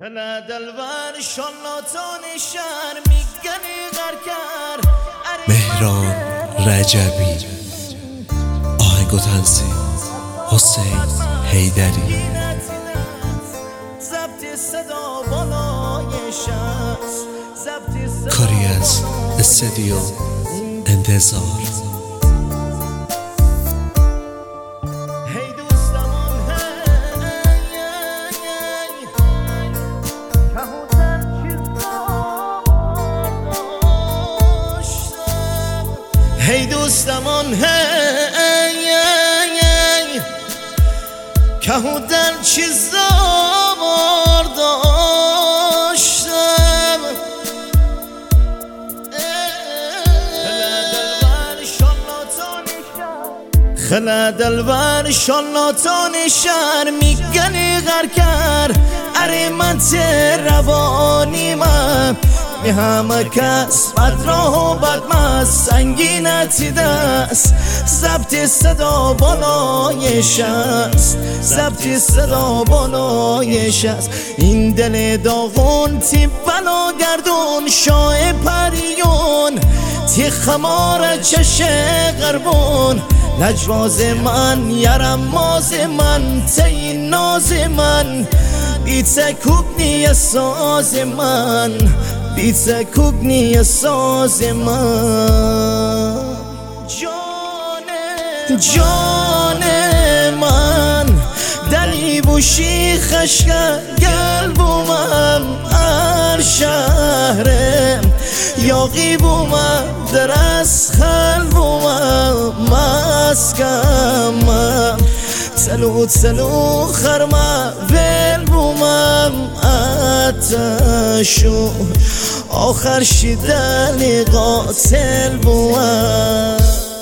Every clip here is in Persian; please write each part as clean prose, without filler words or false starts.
هلا دلبر شالاتان شهر میگنی غرکر مهران رجبی، آهنگ و تنظیم حسین حیدری، ضبط صدا بالای شخص، کاری از استودیو انتظار. هی دوستمان که هودن چیزا برداشتم، خلا دلبر شالاتان شهر میگنی غرکر اره من روانی من می همه کس بد راه و بد مست سنگینتی دست، ضبط صدا بالایش است، ضبط صدا بالایش است. این دل داغون تی بلا گردون شاه پریون تی خمار چش غربون لجواز من یرم ماز من تی ناز من بیت کوبنی ساز من بیت کوبنی ساز من جان من دلی بوشی خشک قلبم هر شهرم یاقی بومم درست خلبومم مسکمم تلو خرمه ول بومم اتشو آخر شیدن قاتل بومم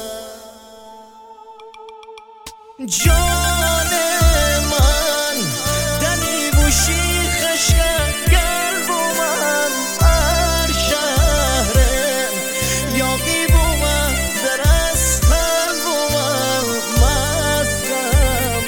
جان من دلی بوشی خشک قلبومم هر شهرم یاقی بومم درست خلبومم مسکمم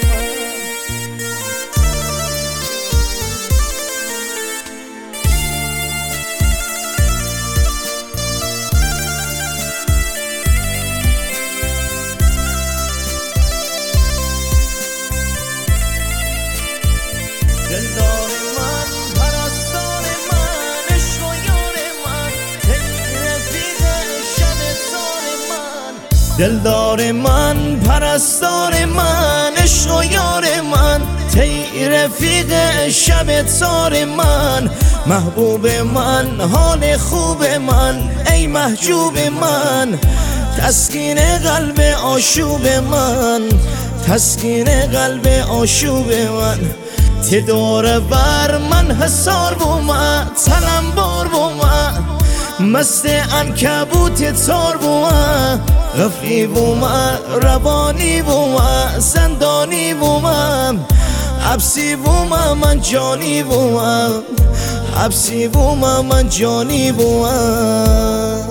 دلدار من پرستار من عشق و یار من تی رفیق شب تار من دلدار من پرستار من عشق و یار من تی رفیق شب تار من محبوب من حال خوب من ای محجوب من تسکین قلب آشوب من تسکین قلب آشوب من تی دور بر من حسار بومه تلمبار بومه مست عنکبوت تار بومه غفلی بومه روانی بومه زندانی بومه حبسی بومه من جانی بومه حبسی بومه من جانی بومه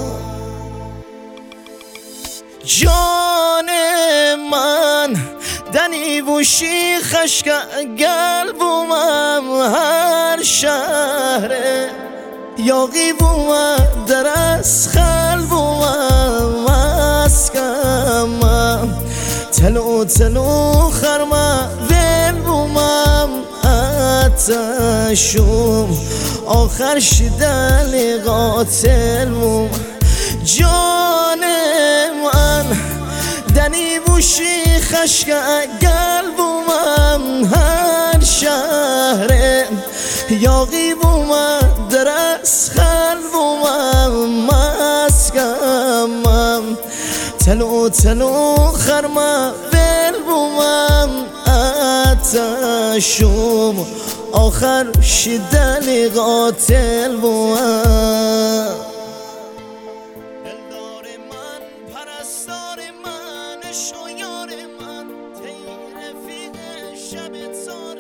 جان من دنی بوشی خشک قلبومم هر شهره یاقی بومم درست خلبومم مسکمم تلو خرمه ول بومم اتشوم آخر شیدن قاتل بومم جان من دنی بوشی خشک قلبومم هر شهرم یاقی بومم درست خلبومم مسکمم تلو خرمه ول بومم اتشوم آخر شیدن قاتل بومم عشق و یار من تی رفیق شب